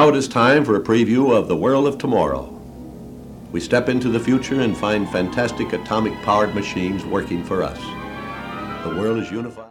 now it is time for a preview of the world of tomorrow. We step into the future and find fantastic atomic-powered machines working for us. The world is unified.